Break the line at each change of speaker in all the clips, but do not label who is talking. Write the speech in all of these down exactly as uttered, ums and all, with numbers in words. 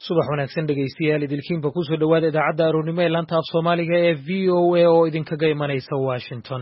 subax wanaagsan dhegaystayaal idilkiinba ku soo dhawaada idaacadda aroornimo ee laanta af Soomaaliga ee V O A oo idinkaga imanaysa Washington.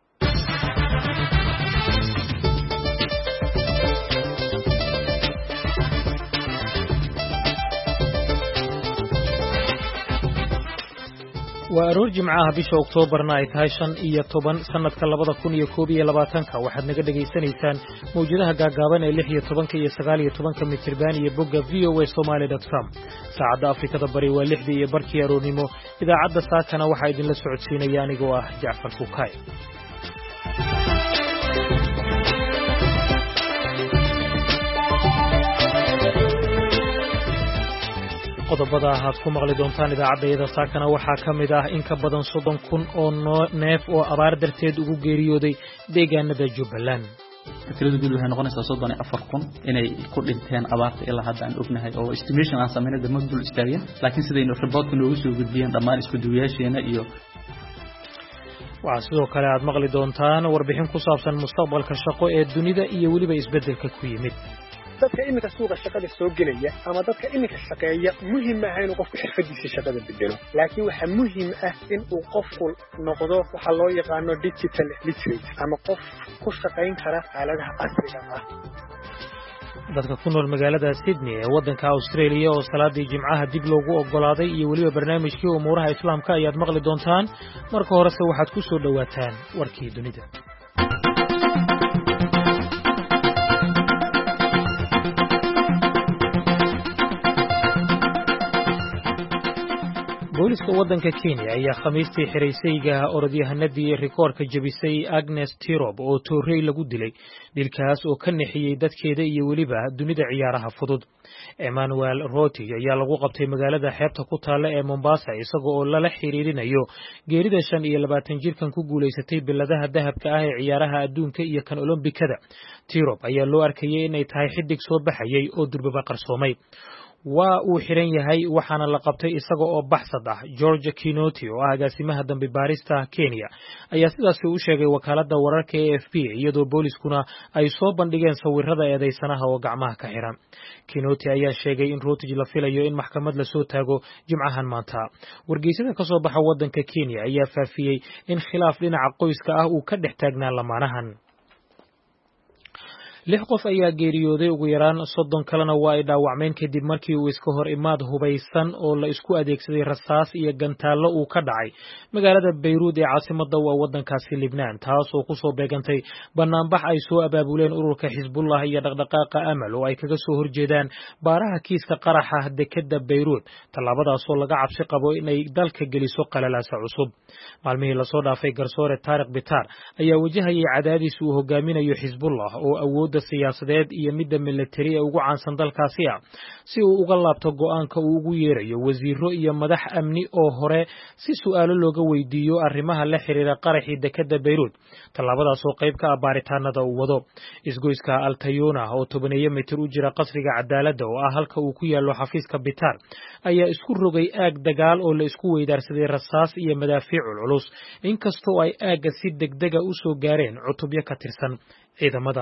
waa aroor jimcaha bisha Oktoobarna ay tahay shan iyo toban sanadka labada kun iyo koob iyo labaatanka waxaad naga dhageysanaysaan mawjadaha gaagaaban ee lix iyo tobanka iyo sagaal iyo tobanka mitirban iyo bogga v o a somali dot com. saacadda Afrikada Bari waa lixdii iyo barkii aroornimo. idaacadda saakana waxaa idinla socodsiinaya anigoo ah Jacfar Kukay. qodobada aad ku maqli doontaan idaacadda saakana waxaa ka mid ah in ka badan soddon kun oo neef oo abaar darteed ugu geeriyooday deegaanada Jubbaland.
tirada guud waxay noqonaysaa soddon iyo afar kun inay ku dhinteen abaarta ilaa hadda aan ognahay oo estimation aan sameynay dad dul istaageen laakiin sidaynu report-ka noogu soo gudbiyeen dhammaan isku duwayaasheena iyo
waxaa sidoo kale aad maqli doontaan warbixin ku saabsan mustaqbalka shaqo ee dunida iyo weliba isbeddelka ku yimid.
dadka iminka suuqa shaqada soo gelaya ama dadka iminka shaqeeya muhiim ah inuu qofku xirfadiisa shaqada bedelo laakiin waxa muhiim ah in uu qofku noqdo waxa loo yaqaan digital literate ama qof ku shaqeyn kara aaladaha casriga ah.
dadka ku nool magaalada Sydney ee waddanka Australia oo salaadii jimcaha dib loogu ogolaaday iyo weliba barnaamijkii umuuraha islaamka ayaad maqli doontaan. marka horese waxaad ku soo dhawaataan warkii dunida. booliska waddanka Kenya ayaa khamiistii xiraysayga orodyahanadii rikoorka jabisay Agnes Tirop oo toorey lagu dilay dilkaas oo ka nixiyay dadkeeda iyo weliba dunida ciyaaraha fudud. Emmanuel Roti ayaa lagu qabtay magaalada xeebta ku taalla ee Mombasa isagoo oo lala xiriirinayo geerida shan iyo labaatan jirkan ku guuleysatay biladaha dahabka ah ee ciyaaraha adduunka iyo kan Olombikada. Tirop ayaa loo arkayay inay tahay xidig soo baxayay oo durbaba qarsoomay. waa uu xiran yahay waxaana la qabtay isaga oo baxsad ah. George Kinoti oo ah agaasimaha dambi baarista Kenya ayaa sidaas u sheegay wakaaladda wararka A F P iyadoo booliskuna ay soo bandhigeen sawirada eedeysanaha oo gacmaha ka xiran. Kinoti ayaa sheegay in Rotich la filayo in maxkamad la soo taago jimcahan maanta. wargeysyada ka soo baxa waddanka Kenya ayaa faafiyey in khilaaf dhinaca qoyska ah uu ka dhex taagnaa lamaanahan. lix qof ayaa geeriyooday ugu yaraan soddon kalena waa ay dhaawacmeen kadib markii uu iska hor imaad hubaysan oo la isku adeegsaday rasaas iyo gantaallo uu ka dhacay magaalada Beirut ee caasimadda waa waddankaasi Lebanon taas oo ku soo beegantay banaanbax ay soo abaabuleen ururka Xisbullah iyo dhaqdhaqaaqa Amal oo ay kaga soo horjeedaan baaraha kiiska qaraxa dekedda Beirut tallaabadaas oo laga cabsi qabo inay dalka geliso qalalaasa cusub. maalmihii la soo dhaafay garsoore Tariq Bitar ayaa wajahayay cadaadis uu hogaaminayo Xisbullah oo awood siyaasadeed iyo midda militari ee ugu caansan dalkaasi ah si uu uga laabto go'aanka uu ugu yeerayo wasiiro iyo madax amni oo hore si su'aalo looga weydiiyo arrimaha la xiriira qaraxii dekedda Beirut. tallaabadaas oo qayb ka ah baaritaanada uu wado. isgoyska Altayona oo tobaneeyo mitir u jira qasriga cadaaladda oo ah halka uu ku yaalo xafiiska Bitar ayaa isku rogay aag dagaal oo la isku weydaarsaday rasaas iyo madaafiic culus inkastoo ay aagga si degdega u soo gaareen cutubyo ka tirsan ciidamada.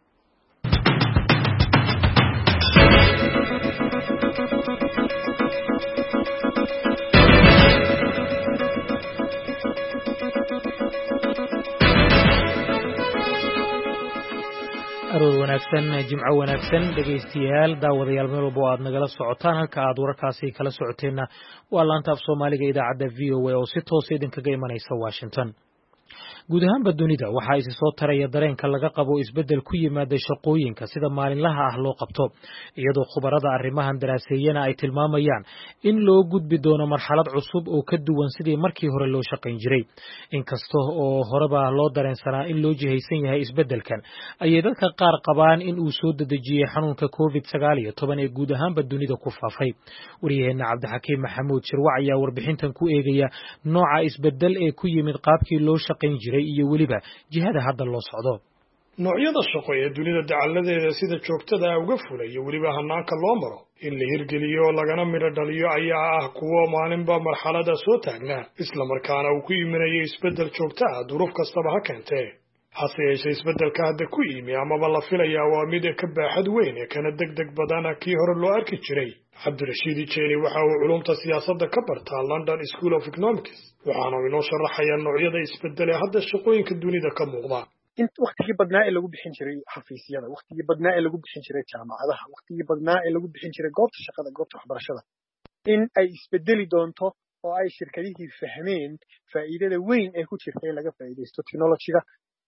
aroor wanaagsan jimco wanaagsan dhegaystayaal daawadayaal meel walba aad nagala socotaan halka aad wararkaasi kala socoteenna waa laanta af Soomaaliga idaacadda V O A oo si toos idinkaga imanaysa Washington. guud ahaanba dunida waxaa isi soo taraya dareenka laga qabo isbeddel ku yimaada shaqooyinka sida maalinlaha ah loo qabto iyadoo khubarada arrimahan daraaseeyana ay tilmaamayaan in loo gudbi doono marxalad cusub oo ka duwan sidii markii hore loo shaqayn jiray. inkasta oo horeba loo dareensanaa in loo jihaysan yahay isbeddelkan ayay dadka qaar qabaan in uu soo dedejiyey xanuunka covid sagaal iyo toban ee guud ahaanba dunida ku faafay. wariyaheenna Cabdixakiim Maxamuud Shirwac ayaa warbixintan ku eegaya nooca isbeddel ee ku yimid qaabkii loo shaqayn jiray iyo weliba jihada hadda loo socdo.
noocyada shaqo ee dunida dacaladeeda sida joogtada uga fulaya weliba hanaanka loo maro in la hirgeliyo lagana midho dhaliyo ayaa ah kuwo maalinba marxalada soo taagnaa isla markaana uu ku yiminayay isbeddel joogto ah duruuf kastaba ha keentee. hase yeeshee isbeddelka hadda ku yimi amaba la filayaa waa mid ka baaxad weyn ee kana degdeg badana kii hore loo arki jiray cabdirashiid jeeni waxa uu culumta siyaasadda ka bartaa London School of Economics waxaana uu inoo sharaxayaa noocyada isbedel ee hadda shaqooyinka dunida ka muuqda
in waqtigii badnaa ee lagu bixin jiray xafiisyada waqtigii badnaa ee lagu bixin jiray jaamacadaha waqtigii badnaa ee lagu bixin jiray goobta shaqada goobta waxbarashada in ay isbedeli doonto oo ay shirkadihii fahmeen faa'iidada weyn ee ku jirta in laga faa'iideysto technology-ga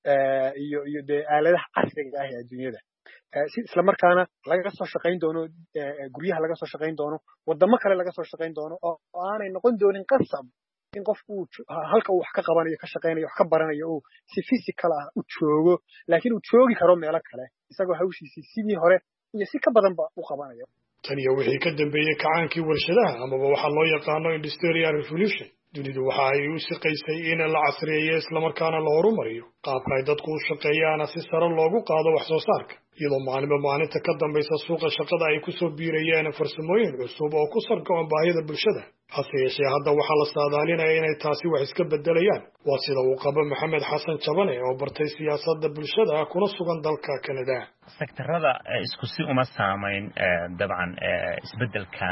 iyo iyo de aaladaha casriga ah ee adduunyada si isla markaana laga soo shaqayn doono guryaha laga soo shaqayn doono wadamo kale laga soo shaqayn doono oo aanay noqon doonin qasab in qofku halka uu wax ka qabanayo ka shaqaynayo wax ka baranayo oo si physical ah u joogo laakiin uu joogi karo meelo kale isagoo hawshiisii sidii hore iyo si ka badan ba u qabanayo
tan iyo wixii ka dambeeyay kacaankii warshadaha amaba waxa loo yaqaano industrial revolution dunidu waxa ay u shaqaysay in la casriyeeyo isla markaana la horumariyo qaabka ay dadku u shaqeeyaan si sare loogu qaado wax soo saarka iyadoo maalinba maalinta ka dambaysa suuqa shaqada ay ku soo biirayeen farsamooyin cusub oo ku sargoon baahida bulshada hase yeeshee hadda waxaa la saadaalinaya inay taasi wax iska bedelayaan waa sida uu qabo maxamed xasan jabane oo bartay siyaasadda bulshada kuna sugan dalka Canada
sektarada isku si uma saamayn dabcan isbedelkan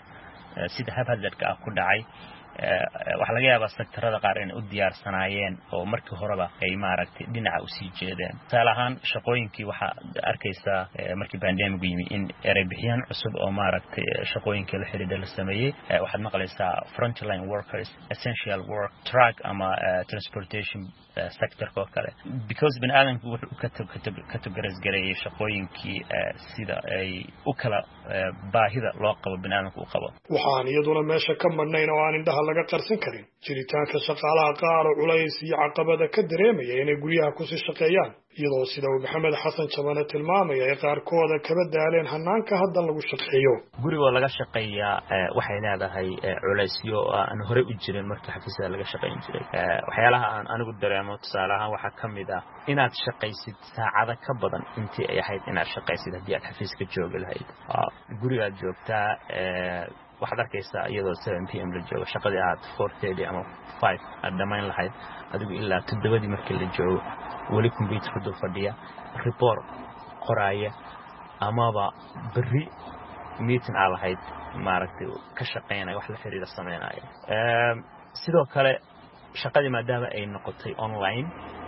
sida habhadalka ku dhacay waxa laga yaabaa sektarada qaar inay u diyaarsanaayeen oo markii horeba ay maaragtay dhinaca u sii jeedeen tusaale ahaan shaqooyinkii waxa arkaysaa markii pandemic yimi in eray bixiyaan cusub oo maaragtay shaqooyinkii la xiriira la sameeyay waxaad maqlaysaa frontline workers essential work truck ama transportation sector ko kale because bin aadanku wuxuu ka categorize gareeyay shaqooyinkii sida ay u kala baahida loo qabo bin aadanku u qabo
waxaan iyaduna meesha ka madnayn oo aan indhaha laga qarsan karin jiritaanka shaqaalaha qaar oo culays iyo caqabada ka dareemaya inay guryaha ku sii shaqeeyaan iyadoo sida uu maxamed xasan jabane tilmaamaya ay qaarkooda kaba daaleen hanaanka hadda lagu shaqeeyo
guriga laga shaqeeyaa waxay leedahay culaysyo aan hore u jirin markii xafiisyada laga shaqeyn jiray waxyaalaha aan anigu dareemo tusaale ahaan waxa kamid ah inaad shaqaysid saacado ka badan intii ay ahayd inaad shaqaysid haddii aad xafiiska joogi lahayd gurigaad joogtaa waxaad arkaysaa iyadoo seven p m la joogo shaqadii aad four thirty ama five aad dhamayn lahayd adigu ilaa toddobadii markii la joogo weli computer dul fadhiya report qoraaya amaba berri meeting aad lahayd maaragtay ka shaqeynaya wax la xiriira sameynaya sidoo kale shaqadii maadaama ay noqotay online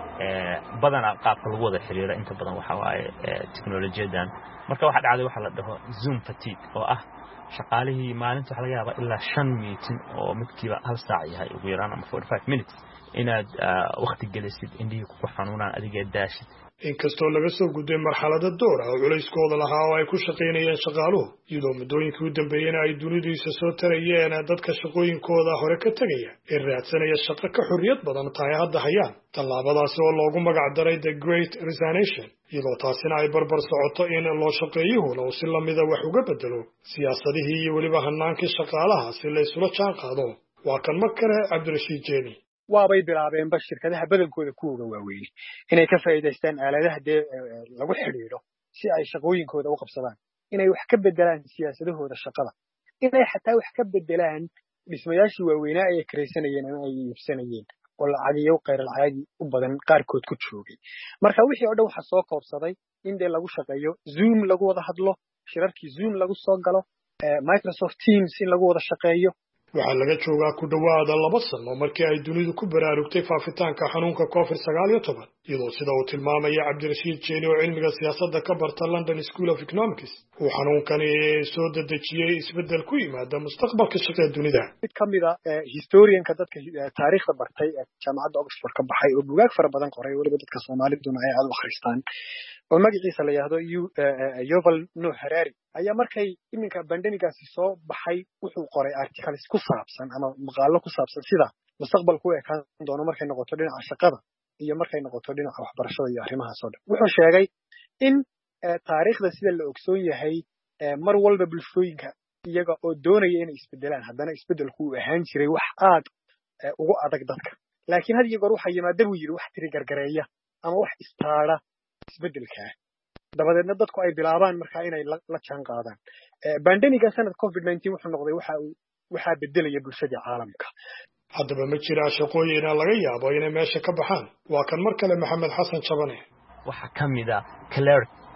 badanaa qaabka lagu wada xiriira inta badan waxa waaye teknolojiyadan marka waxa dhacday waxa la dhaho zoom fatigue oo ah shaqaalihii maalinta waxa laga yaabaa ilaa shan meeting oo midkiiba hal saac yahay ugu yaraan ama forty-five minutes inaad waqti gelisid indhihii ku xanuunaan adiga daashid
inkastoo laga soo gudbay marxalada door ah oo culayskooda lahaa oo ay ku shaqaynayeen shaqaaluhu iyadoo muddooyinkii u dambeeyena ay dunidiisa soo tarayeen dadka shaqooyinkooda hore ka tegaya ee raadsanaya shaqo ka xorriyad badan tahay hadda hayaan tallaabadaasi oo loogu magac daray the great resignation iyadoo taasina ay barbar socoto in loo shaqeeyuhuna uu si lamida wax uga bedelo siyaasadihii iyo weliba hanaankii shaqaalaha si la isula jaan qaado waa kan mar kale cabdirashiid jeeni
waabay bilaabeenba shirkadaha badankooda kuwooga waaweyn inay ka faa'iidaystaan aaladaha dee lagu xidhiidho si ay shaqooyinkooda u qabsadaan inay wax ka bedelaan siyaasadahooda shaqada inay xataa wax ka bedelaan dhismayaashii waaweynaa ay karaysanayeen ama ay iibsanayeen oo lacagiyo khayr caadi u badan qaarkood ku joogay marka wixii oo dhan waxa soo koobsaday in dee lagu shaqeeyo zoom lagu wada hadlo shirarkii zoom lagu soo galo microsoft teams in lagu wada shaqeeyo
waxaa laga joogaa ku dhowaada laba sano markii ay dunidu ku baraarugtay faafitaanka xanuunka covid sagaal iyo toban iyadoo sida uu tilmaamaya cabdirashiid jeeni oo cilmiga siyaasadda ka barta London School of Economics uu xanuunkani soo dedejiyey isbedel ku yimaada mustaqbalka shaqada dunida
mid ka mid ah historianka dadka taariikhda bartay ee jaamacadda Oxford ka baxay oo buugaag fara badan qoray waliba dadka Soomaaliduna ay aad u akhristaan oo magaciisa la yiraahdo Yuval Noah Harari ayaa markay iminka pandemigaasi soo baxay wuxuu qoray articles ku saabsan ama maqaalo ku saabsan sida mustaqbalku ay ka doono markay noqoto dhinaca shaqada iyo markay noqoto dhinaca waxbarashada iyo arrimaha soo dhan wuxuu sheegay in taariikhda sida la ogsoon yahay mar walba bulshooyinka iyaga oo doonaya inay isbedelaan haddana isbedelku uu ahaan jiray wax aad ugu adag dadka laakiin had iyo goor waxa yimaada buu yiri wax tiri gargareeya ama wax istaara isbedelka dabadeedna dadku ay bilaabaan markaa inay la jaan qaadaan pandemiga sanad covid nineteen wuxuu noqday waxa uu waxa bedelaya bulshada caalamka
haddaba ma jira shaqooyin laga yaabo inay meesha ka baxaan waa kan mar kale maxamed xasan jabane
waxa kamida clerk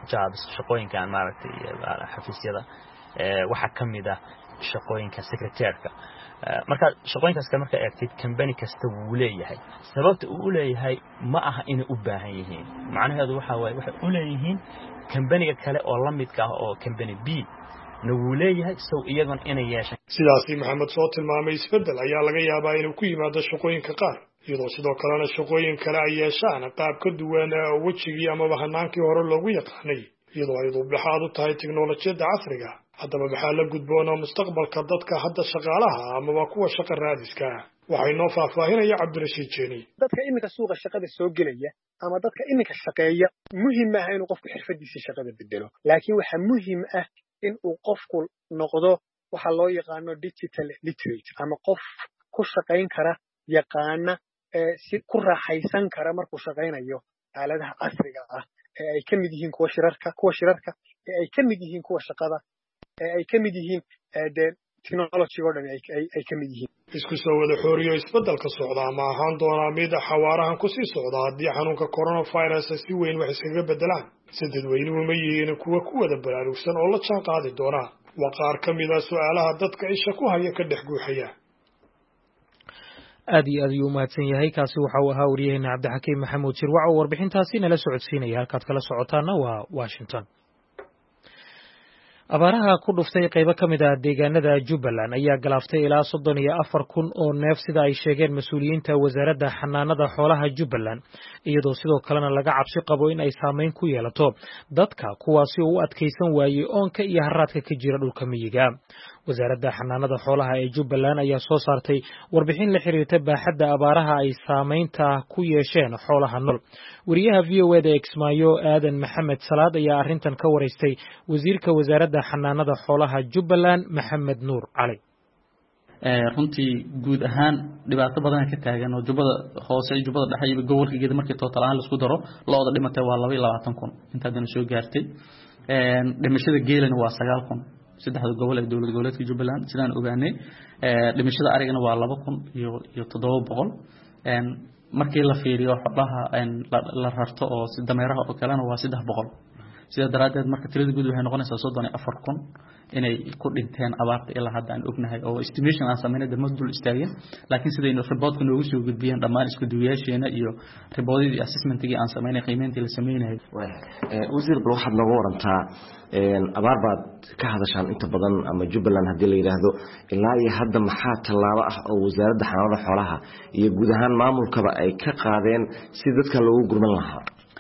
jobs shaqooyinkan maaragtay xafiisyada waxa kamid ah shaqooyinka secretary-ka marka shaqooyinkaas ka marka eegtid company kasta wuu leeyahay sababta uu leeyahay ma aha in u baahan yihiin macnaheedu waxa way waxa uu leeyihiin company kale oo la mid ah oo company B na wuu leeyahay soo iyagan inay yeeshaan
sidaasi maxamed soo tilmaamay isbedel ayaa laga yaabaa inuu ku yimaado shaqooyinka qaar iyadoo sidoo kalena shaqooyin kale ay yeeshaan qaab ka duwan wajigii ama hanaankii hore loogu yaqaanay iyadoo ay dublaxaad u tahay tiknoolajiyada casriga haddaba maxaa la gudboonaa mustaqbalka dadka hadda shaqaalaha ama kuwa shaqo raadiska waxay noo faahfaahinaya Cabdirashiid Jeeni
dadka iminka suuqa shaqada soo gelaya ama dadka iminka shaqeeya muhiim ah inuu qofku xirfadiisa shaqada bedelo laakiin waxa muhiim ah in uu qofku noqdo waxa loo yaqaano digital literate ama qof ku shaqeyn kara yaqaana si ku raaxaysan kara markuu shaqeynayo aaladaha casriga ah ee ay kamid yihiin kuwa shirarka kuwa shirarka ee ay kamid yihiin kuwa shaqada ee ay kamid yihiin ee technology oo dhan ay kamid yihiin
isku soo wada xooriyo isbeddelka socda ma ahaan doona mid xawaarahan ku sii socda haddii xanuunka coronavirus si weyn wax iskaga bedelaan sidadweynuhu ma yihiin kuwa ku wada baraarugsan oo la jaan qaadi doona waa qaar ka mid ah su'aalaha dadka isha ku haya ka dhex guuxaya
aad iyo aad ayuu mahadsan yahay kaasi waxa uu ahaa wariyaheenna Cabdixakiim Maxamuud Jirwac oo warbixintaasi nala socodsiinaya halkaad kala socotaana waa Washington abaaraha ku dhuftay qaybo ka mid ah deegaanada Jubbaland ayaa galaaftay ilaa soddon iyo afar kun oo neef sida ay sheegeen mas'uuliyiinta wasaaradda xanaanada xoolaha Jubbaland iyadoo sidoo kalena laga cabsi qabo in ay saameyn ku yeelato dadka kuwaasi oo u adkeysan waayay oonka iyo haraadka ka jira dhulka miyiga wasaaradda xanaanada xoolaha ee Jubbaland ayaa soo saartay warbixin la xiriirta baaxadda abaaraha ay saameynta ku yeesheen xoolaha nool wariyaha V O A da Kismaayo Aadan Maxamed Salaad ayaa arrintan ka wareystay wasiirka wasaaradda xanaanada xoolaha Jubbaland Maxamed Nuur Cali
ee runtii guud ahaan dhibaato badan ka taagan oo jubbada hoose iyo jubbada dhexe iyo gobolka geeda markii total ahaan la isku daro looda dhimatay waa laba iyo labaatan kun inta dana soo gaartay ee dhimashada geelana waa sagaal kun saddexda gobol ee dawlad goboleedka Jubbaland sidaan ogaanay ee dhimashada arigana waa laba kun iyo iyo toddoba boqol ee markii la fiiriyo xoolaha la rarto oo si dameeraha oo kalena waa saddex boqol sida daraadeed marka tirada guud waxay noqonaysaa soddon iyo afar kun inay ku dhinteen abaarta ilaa hadda aan ognahay oo estimation aan sameynay dad dul istaageen laakiin sidaynu report-ka noogu soo gudbiyeen dhammaan isku duwayaasheena iyo reportadii assessment-kii aan sameynay qiimeyntii la sameynay
ee wasiir bal waxaad nooga warantaa een abaar baad ka hadashaan inta badan ama Jubbaland hadii la yiraahdo ilaa iyo hadda maxaa tallaabo ah oo wasaaradda xanaanada xoolaha iyo guud ahaan maamulkaba ay ka qaadeen si dadka loogu gurman lahaa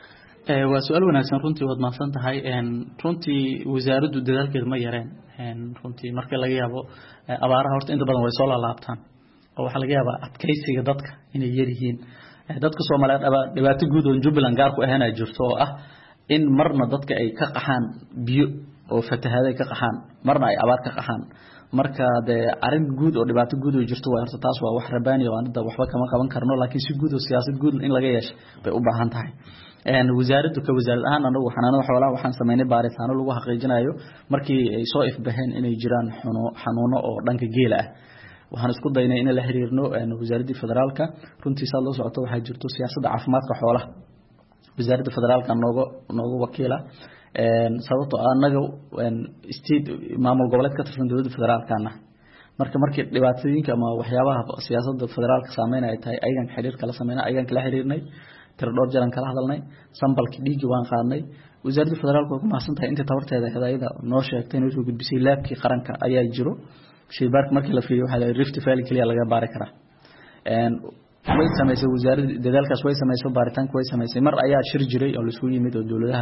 ee waa su'aal wanaagsan runtii wad maaqsan tahay een runtii wasaaraddu dadaalkeeda ma yareen een runtii marka laga yaabo abaaraha horta inta badan way soo laabtaan oo waxa laga yaabaa adkeysiga dadka inay yar yihiin dadka Soomaaliyeed dhibaato guud oo Jubbaland gaar ku ahaana jirto oo ah in marna dadka ay ka qaxaan biyo oo fatahaad ay ka qaxaan marna ay abaar ka qaxaan marka de arin guud oo dhibaato guud oo jirto waa horta taas waa wax rabaani oo aan waxba kama qaban karno laakiin si guud oo siyaasad guud in laga yeesho bay u baahan tahay een wasaaraddu ka wasaarad ahaan anagu xanaanada xoolaha waxaan sameynay baaritaano lagu xaqiijinayo markii ay soo ifbaheen inay jiraan xanuuno oo dhanka geela ah waxaan isku daynay in la xiriirno wasaaradda federaalka runtii saad loo socoto waxa jirto siyaasadda caafimaadka xoolaha wasaaradda federaalka nooga nooga wakiila een sababtoo anaga een state maamul goboleed ka tirsan dawladda federaalkana marka markii dhibaatooyinka ama waxyaabaha siyaasadda federaalka saameynaya ay tahay ayagan xiriir kala sameynay ayagan kala xiriirnay tir dhowr jaran kala hadalnay sambalki dhiigi waan qaadnay wasaaradda federaalka ku maasan tahay inta tabarteeda hadaayada noo sheegtay inuu soo gudbisay laabkii qaranka ayaa jiro shaybaarka markii la fiiriyo waxa la Rift Valley kaliya laga baari karaa een way sameysay wasaaradda dadaalkaas way sameysay baaritaanka way sameysay mar ayaa shir jiray oo la isugu yimid oo dawladaha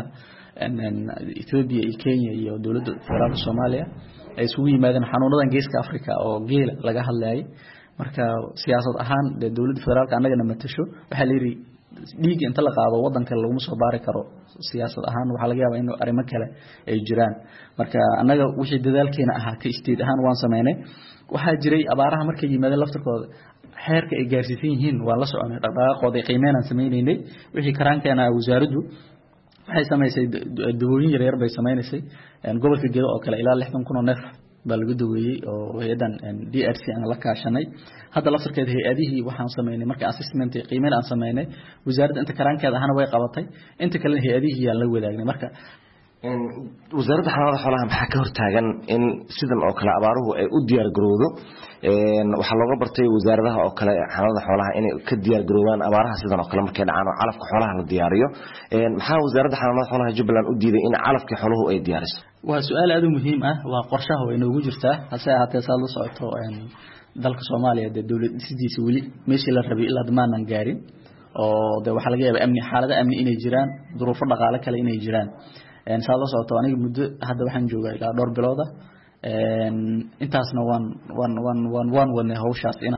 Ethiopia iyo Kenya iyo dawladda federaalka Soomaaliya ay isugu yimaadeen xanuunadan geeska Afrika oo geela laga hadlayay marka siyaasad ahaan dawladda federaalka anagana matasho waxa la yiri dhiig inta la qaado wadanka lagu soo baari karo siyaasad ahaan waxa laga yaabaa in arrimo kale ay jiraan marka anaga wixii dadaalkeena ahaa ka isteed ahaan waan sameynay waxa jiray abaaraha markay yimaadeen laftirkooda xeerka ay gaarsiisan yihiin waa la soconay dhaqdhaqaaqooda qiimeynaan sameeynay wixii karaankeena wasaaraddu waxay sameysay dawooyin yar yar bay sameynaysay gobolka gedo oo kale ilaa lixdan kun oo neef baa lagu daweeyay oo hay'adan D R C aan la kaashanay hadda la firkeed hay'adihii waxaan sameynay markii assessment qiimeyn aan sameynay wasaaradda inta karaankeeda ahana way qabatay inta kale hay'adihii aan la wadaagnay marka
wasaaradda xanaanada xoolaha maxaa ka hortaagan in sidan oo kale abaaruhu ay u diyaar garowdo waxaa looga bartay wasaaradaha oo kale xanaanada xoolaha inay ka diyaar garoobaan abaaraha sidan oo kale markay dhacaan oo calafka xoolaha la diyaariyo maxaa wasaaradda xanaanada xoolaha Jubbaland u diiday in calafka xooluhu ay diyaariso
waa su'aal aad u muhiim ah waa qorshaha way noogu jirtaa hase ahaatee saad la socoto dalka Soomaaliya ee dawladda sidiisa wali meeshii la rabay ilaa dhammaan gaarin oo de waxa laga yaabaa amni xaalada amni inay jiraan duruufo dhaqaale kale inay jiraan een saad la socoto aniga muddo hadda waxaan joogaa ilaa dhowr bilood ah een intaasna waan waan waan waan waan wadnay hawshaas in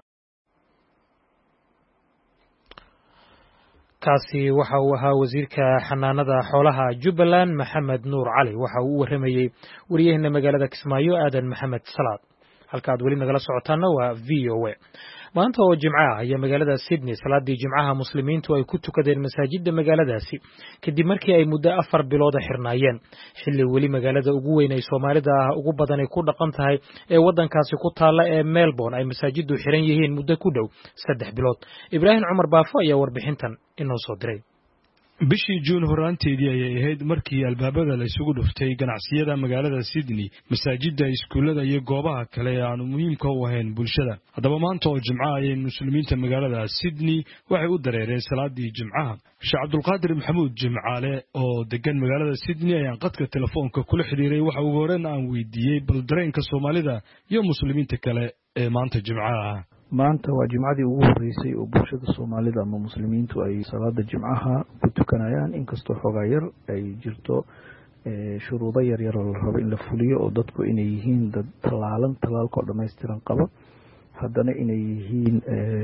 kaasi waxa uu ahaa wasiirka xanaanada xoolaha Jubbaland Maxamed Nuur Cali waxa uu waramayay wariyahna magaalada Kismaayo Aadan Maxamed Salaad halkaad wali nagala socotaana waa V O A maanta oo Jimco ah ayaa magaalada Sydney salaadii Jimcaha muslimiintu ay ku tukadeen masaajidda magaaladaasi kadib markii ay muddo afar bilood xirnaayeen xilli wali magaalada ugu weyn ay Soomaalida ugu badan ay ku dhaqan tahay ee wadankaasi ku taala ee Melbourne ay masaajiddu xiran yihiin muddo ku dhow saddex bilood Ibrahim Cumar Baafo ayaa warbixintan inoo soo diray
bishii Juun horaanteedii ayay ahayd markii albaabada la isugu dhuftay ganacsiyada magaalada Sydney masaajidda iskuulada iyo goobaha kale ee aan muhiimka u ahayn bulshada haddaba maanta oo Jimco ay muslimiinta magaalada Sydney waxay u dareereen salaadii Jimcaha Sheekh Cabdulqaadir Maxamuud Jimcaale oo degan magaalada Sydney ayaan qadka telefoonka kula xiriiray waxa uu horeen aan weydiiyay bal dareenka Soomaalida iyo muslimiinta kale ee maanta Jimcaha
maanta waa jimcadii ugu horeysay oo bulshada Soomaalida ama muslimiintu ay salaada Jimcaha ku tukanayaan inkastoo xogaa yar ay jirto shuruudo yar yar oo la rabo in la fuliyo oo dadku inay yihiin dad talaalan talaalka oo dhameystiran qaba haddana inay yihiin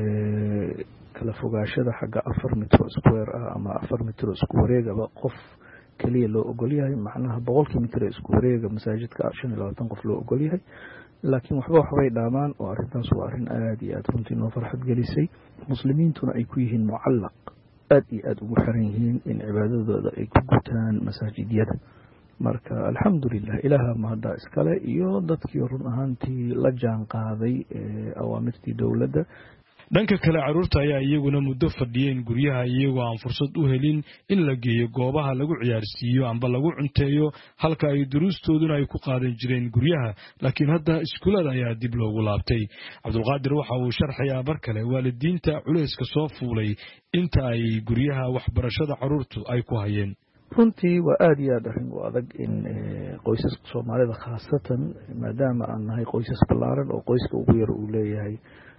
kala fogaashada xagga afar mitro square ah ama afar mitro isku wareegaba qof kaliya loo ogol yahay macnaha boqolkii mitro isku wareega masaajidka shan iyo labaatan qof loo ogol yahay laakiin waxba waxbay dhaamaan oo arrintaas waa arrin aad iyo aad runtii noo farxad gelisay muslimiintuna ay ku yihiin mucallaq aad iyo aad ugu xiran yihiin in cibaadadooda ay ku gutaan masaajidyada marka alxamdulilah ilaaha mahadda iskale iyo dadkii run ahaantii la jaan qaaday awaamirtii dowladda
dhanka kale carruurta ayaa iyaguna muddo fadhiyeen guryaha iyagoo aan fursad u helin in la geeyo goobaha lagu ciyaarsiiyo amba lagu cunteeyo halka ay duruustooduna ay ku qaadan jireen guryaha laakiin hadda iskuulada ayaa dib loogu laabtay cabdulqaadir waxa uu sharxayaa bar kale waalidiinta culayska soo fuulay inta ay guryaha waxbarashada carruurtu ay ku hayeen
runtii waa aad iyo aad arrin u adag in qoysaska Soomaalida khaasatan maadaama aan nahay qoysas ballaaran oo qoyska ugu yar uu leeyahay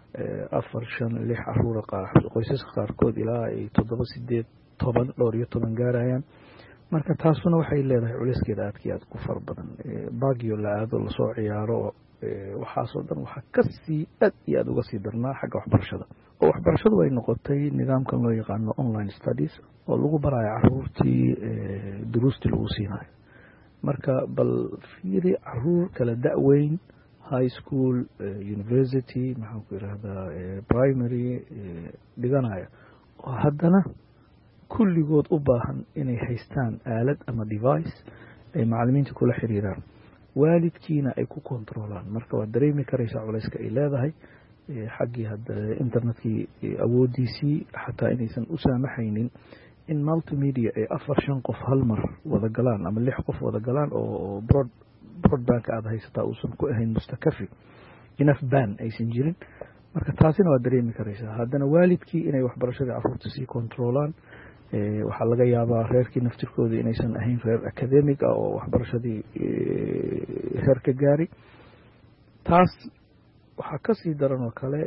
afar shan lix caruur qoysaska qaarkood ilaa ay toddoba sideed toban dhowr iyo toban gaarayaan marka taasuna waxay leedahay culeyskeeda aadka iyo aad ku far badan baagyo la aado lasoo ciyaaro waxaasoo dhan waxaa kasii aad iyo aad uga sii darnaa xagga waxbarashada oo waxbarashadu ay noqotay nidaamkan loo yaqaano online studies oo lagu barayo caruurtii duruustii lagu siinayo marka bal fiiri caruur kala da-weyn high school university maxaan ku yiraahdaa primary dhiganaya oo haddana kulligood u baahan inay haystaan aalad ama device ay macallimiinta kula xiriiraan waalidkiina ay ku kontroolaan marka waad dareemi karaysaa culayska ay leedahay xaggii hadda internetkii awoodiisii xataa inaysan u saamaxaynin in multimedia ay afar shan qof hal mar wada galaan ama lix qof wada galaan oo broad broadband aad haysataa uusan ku ahayn mustakafi enough ban aysan jirin marka taasina waa dareemi karaysaa haddana waalidkii inay waxbarashadii carruurta sii kontroolaan waxaa laga yaabaa reerkii naftirkooda inaysan ahayn reer academic ah oo waxbarashadii heer ka gaari taas waxaa kasii daran oo kale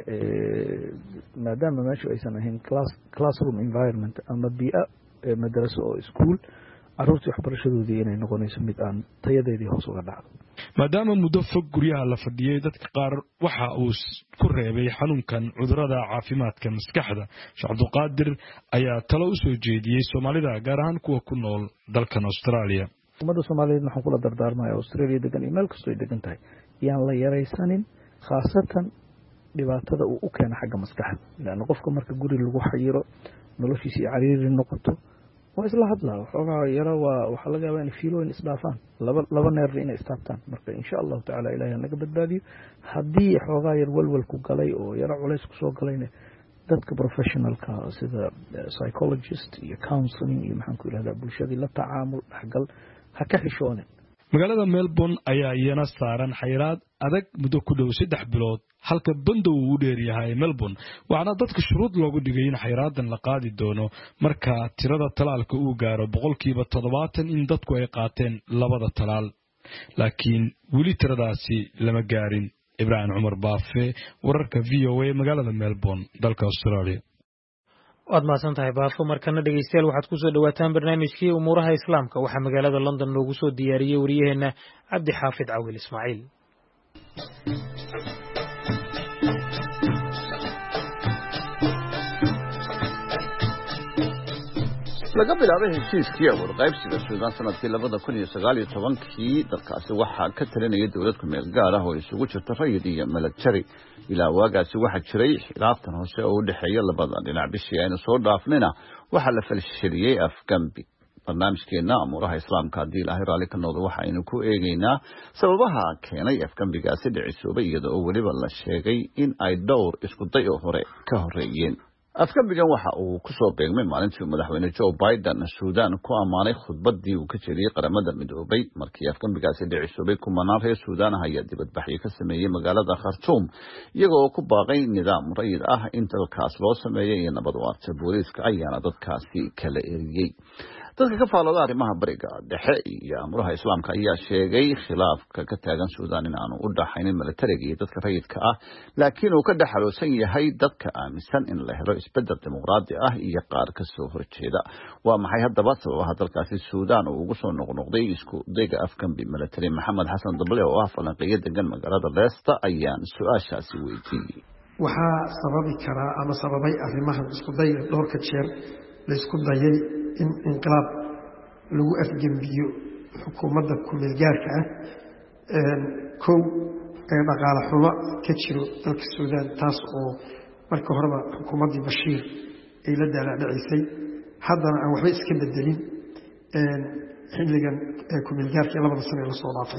maadaama meeshu aysan ahayn class classroom environment ama biia madraso oo school carruurtii waxbarashadoodii inay noqonayso mid aan tayadeedii hoos uga dhacdo
maadaama muddo fog guryaha la fadhiyey dadka qaar waxa uu ku reebay xanuunkan cudurrada caafimaadka maskaxda Sheekh Cabdulqaadir ayaa talo u soo jeediyey Soomaalida gaar ahaan kuwa ku nool dalkan Australia
ummadda Soomaaliyeed waxaan kula dardaarmayaa Australia degan iyo meel kastoo ay degan tahay yaan la yaraysanin khaasatan dhibaatada uu u keeno xagga maskaxda laana qofka marka guri lagu xayiro noloshiisa cariiri noqoto waa isla hadlaa waxoogaa yara waa waxaa laga yaabaa in fiilooyin isdhaafaan laba laba neerna inay istaabtaan marka insha allahu tacaala ilaahay naga badbaadiyo haddii xoogaa yar walwalku galay oo yara culays kusoo galayna dadka professionalka sida psychologist iyo counseling iyo maxaan ku yidhahdaa bulshadii la tacaamul dhexgal ha ka xishoonin.
magaalada Melbourne ayaa iyana saaran xayiraad adag muddo ku dhow saddex bilood halka bandow uu dheer yahay Melbourne waxaana dadka shuruud loogu dhigay in xayraadan la qaadi doono marka tirada talaalka uu gaaro boqolkiiba toddobaatan in dadku ay qaateen labada talaal laakiin weli tiradaasi lama gaarin. Ibrahim Umar Baafe wararka V O A magaalada Melbourne dalka Australia.
waad maasantahay baafo markana dhegeystayaal waxaad ku soo dhawaataan barnaamijkii umuuraha islaamka waxaa magaalada London loogu soo diyaariyay wariyaheena Cabdi Xaafid Cawil Ismaaciil.
laga bilaabay heshiiskii warqaybsiga Suudaan sanadkii labada kun iyo sagaal iyo tobankii dalkaasi waxaa ka talinaya dawlad ku meel gaar ah oo isugu jirta rayid iyo military ilaa waagaasi waxaa jiray khilaaftan hoose oo u dhaxeeya labada dhinac bishii aynu soo dhaafnayna waxaa la falshiriyay Afgambi. barnaamijkeena amuuraha islaamka haddii ilaahay raalli ka noqdo waxaynu ku eegaynaa sababaha keenay Afgambigaasi dhicisoobay iyada oo weliba la sheegay in ay dhowr isku day oo hore ka horeeyeen. Afgambigan waxa uu ku soo beegmay maalintii madaxweyne Joe Biden Suudaan ku amaanay khudbadii uu ka jeediyay qaramada midoobay markii Afgambigaasi dhicisoobay kumanaan reer Suudaan ah ayaa dibadbaxyo ka sameeyay magaalada Khartoum iyagoo ku baaqay nidaam rayid ah in dalkaas loo sameeyo iyo nabad waarta booliiska ayaana dadkaasi kala eriyay. dadka ka faalooda arrimaha bariga dhexe iyo amuraha islaamka ayaa sheegay khilaafka ka taagan Suudaan in aanu u dhaxaynin militariga iyo dadka rayidka ah laakiin uu ka dhaxaloosan yahay dadka aaminsan in la helo isbedel dimuqraadi ah iyo qaar ka soo horjeeda. waa maxay haddaba sababaha dalkaasi Suudaan uu ugu soo noqnoqday isku dayga Afgambi military? Maxamed Xasan Dable oo ah falanqeeyo degan magaalada Leicester ayaan su-aashaasi weydiiyey.
waxaa sababi karaa ama sababay arrimahan isku dayga dhowrka jeer la isku dayay in inqilaab lagu afgembiyo xukuumadda ku meel gaarka ah ee kow ee dhaqaale xumo ka jiro dalka Suudaan taas oo marka horeba xukuumaddii Bashiir ay la daalacdacisay haddana aan waxba iska bedelin ee xilligan ku meel gaarka labada sano ee la soo dhaafay.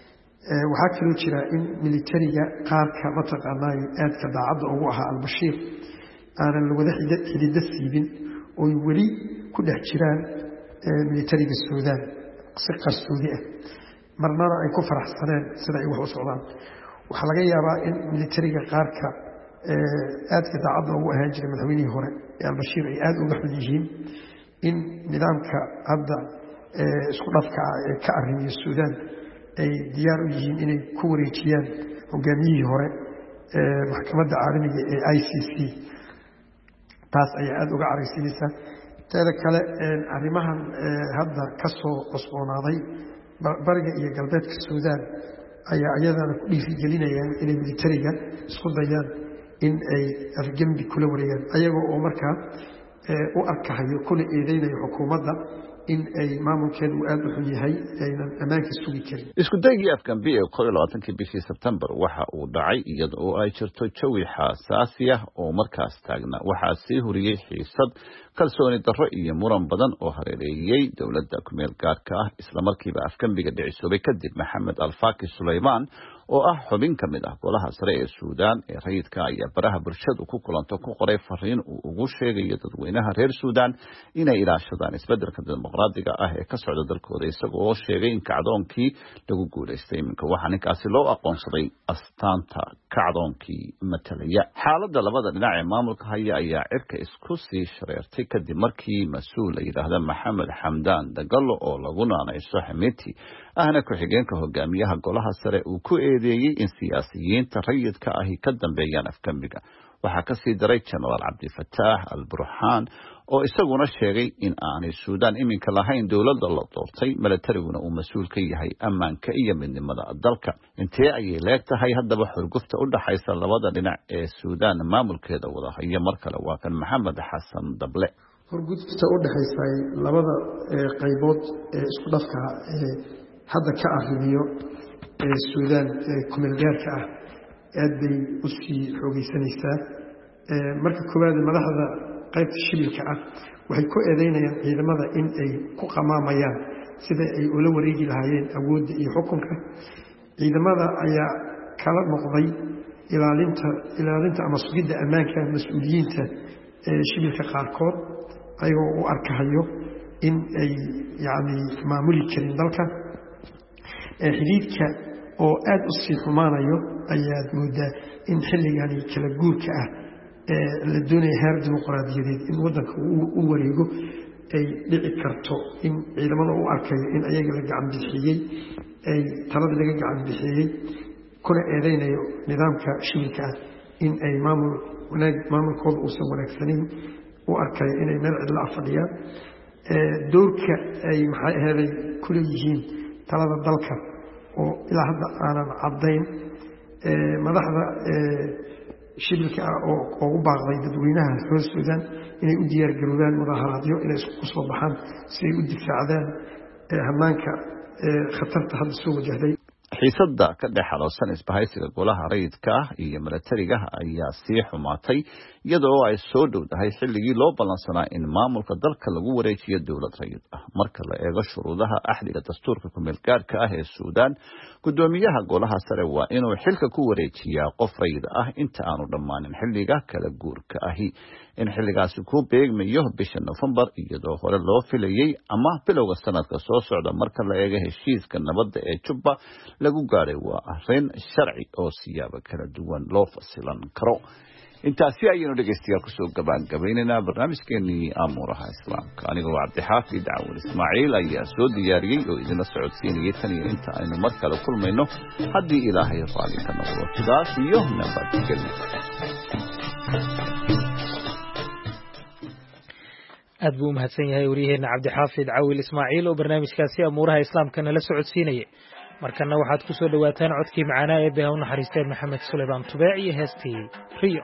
waxaa kaloo jira in militariga qaarka mataqaanaa aadka daacadda ugu ahaa al-Bashiir aanan la wada xididda siibin oo weli ku dhex jiraan militariga Suudaan si qarsoodi ah marnana ay ku faraxsaneen sida ay wax u socdaan. waxaa laga yaabaa in militariga qaarka aadka daacadda ugu ahaan jiray madaxweynihii hore ee al-Bashiir ay aad uga xun yihiin in nidaamka hadda isku dhafka ah ee ka arrimiya Suudaan ay diyaar u yihiin inay ku wareejiyaan hogaamiyihii hore ee maxkamadda caalamiga ee I C C. taas ayaa aad uga caraysiinaysa. teeda kale arrimahan hadda ka soo cusboonaaday bariga iyo galbeedka Suudaan ayaa iyadana ku dhiirigelinayaan inay militariga isku dayaan in ay Afgambi kula wareegaan ayagoo oo markaa u arkahayo kuna eedeynayo xukuumadda in ay maamulkeedu aad u xun yahay aynan ammaanka sugi karin.
isku daygii Afgambi ee kow iyo labaatankii bishii September waxa uu dhacay iyada oo ay jirto jawi xasaasi ah oo markaas taagna waxaa sii huriyay xiisad kalsooni darro iyo muran badan oo hareereeyay dawladda ku meel gaarka ah isla markiiba Afgambiga dhicisoobay kadib Maxamed Al-Faki Sulaymaan oo ah xubin ka mid ah golaha sare ee Suudaan ee rayidka ayaa baraha bulshadu ku kulanto ku qoray fariin uu ugu sheegayo dadweynaha reer Suudaan inay ilaashadaan isbedelka dimuqraadiga ah ee ka socda dalkooda isagoo oo sheegay in kacdoonkii lagu guuleystay iminka waxaa ninkaasi loo aqoonsaday astaanta kacdoonkii matalaya. xaaladda labada dhinac ee maamulka haya ayaa cirka isku sii shareertay kadib markii mas-uul la yidhaahda Maxamed Xamdaan Dagalo oo lagu naanayso Xamiti ahna ku-xigeenka hogaamiyaha golaha sare uu ku eedeeyey in siyaasiyiinta rayidka ahi ka dambeeyaan Afgambiga. waxaa ka sii daray Generaal Cabdifataax Al-Burhaan oo isaguna sheegay in aanay Suudaan iminka lahayn dawladda la doortay militariguna uu mas-uul ka yahay ammaanka iyo midnimada dalka. intee ayay leegtahay haddaba xurgufta u dhaxaysa labada dhinac ee Suudaan maamulkeeda wada haya? mar kale waa kan Maxamed Xasan Dable.
xurgufta u dhaxaysa labada qaybood ee isku dhafka ee hadda ka arrimiyo ee Suudaan ee ku meel gaarka ah aad bay u sii xoogaysanaysaa. marka koowaad madaxda qaybta shibilka ah waxay ku eedeynayaan ciidamada in ay ku qamaamayaan sida ay ula wareegi lahaayeen awoodda iyo xukunka. ciidamada ayaa kala noqday ilaalinta ilaalinta ama sugidda ammaanka mas-uuliyiinta ee shibilka qaarkood ayagoo u arkahayo in ay yacni maamuli karin dalka xidhiidhka oo aada u sii xumaanayo ayaad moodaa in xilligani kala guurka ah la doonaya heer dimuqraadiyadeed in waddanka u wareego ay dhici karto in ciidamada u arkayo in ayaga la gacan bixiyey ay talada laga gacan bixiyey kuna eedeynayo nidaamka shilka ah in ay maamul wanaag maamulkooda uusan wanaagsanayn u arkayo inay meel cidla fadhiyaan doorka ay maxay aheeday ku leeyihiin talada dalka oo ilaa hadda aanan caddayn madaxda shilka ah oo ugu baaqday dadweynaha reer Suudaan inay u diyaar garoobaan mudaharaadyo inay isku soo baxaan si ay u difaacdaan hamaanka khatarta hadda soo wajahday
xiisadda ka dhex xaloosan isbahaysiga golaha rayidka ah iyo milatariga ayaa sii xumaatay iyadoo ay soo dhowdahay xilligii loo ballansanaa in maamulka dalka lagu wareejiyo dowlad rayid ah marka la eego shuruudaha axdiga dastuurka kumeel gaarka ah ee Suudaan gudoomiyaha golaha sare waa inuu xilka ku wareejiyaa qof rayid ah inta aanu dhammaanin xilliga kala guurka ahi in xilligaasi ku beegmayo bisha November iyadoo hore loo filayay ama bilowga sanadka soo socda marka la eego heshiiska nabadda ee Juba lagu gaaray waa arrin sharci oo siyaabo kala duwan loo fasilan karo intaasi ayaynu dhegeystayaal kusoo gabagabaynaynaa barnaamijkeenii amuuraha islaamka anigoo cabdixaafid daawud ismaaciil ayaa soo diyaariyey oo idinla socodsiinayay tan iyo inta aynu mar kale kulmayno haddii ilaahay raali ka noqdo sidaas iyo nabadgelyo
aad buu u mahadsan yahay wariyaheenna cabdixaafid cawil ismaaciil oo barnaamijkaasi amuuraha islaamka nala socodsiinayay markana waxaad ku soo dhawaataan codkii macaanaa ee beha u naxariisteen maxamed suleymaan tubeec iyo heestii riyo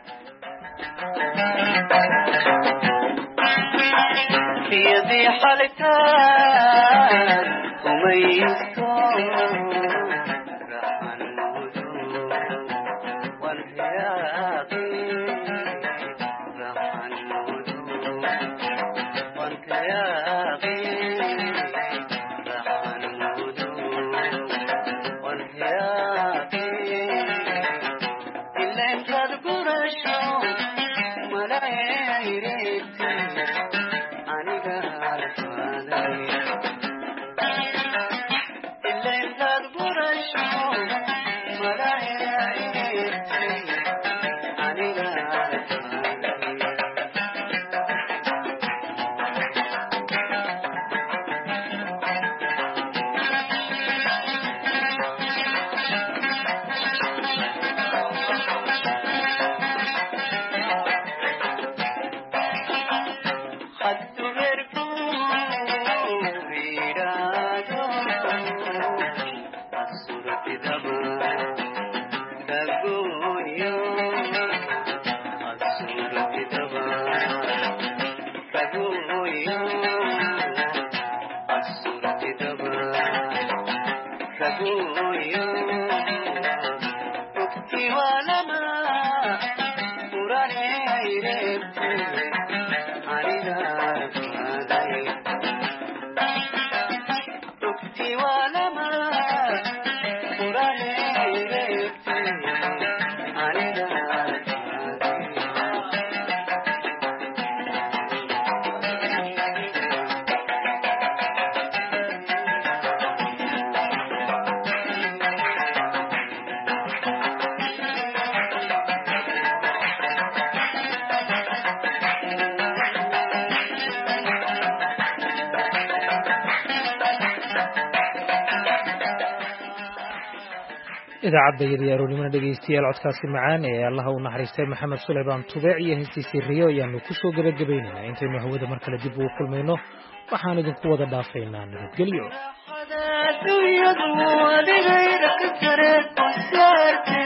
idaacadda yadiyaaroonimana dhegaystayaal codkaasi macaan ee allaha u naxariistay maxamed suleymaan tubeec iyo heestiisii riyo ayaanu ku soo gebagabaynaynaa intaynu hawada mar kale dib ugu kulmayno waxaan idinku wada dhaafaynaa nabadgelyo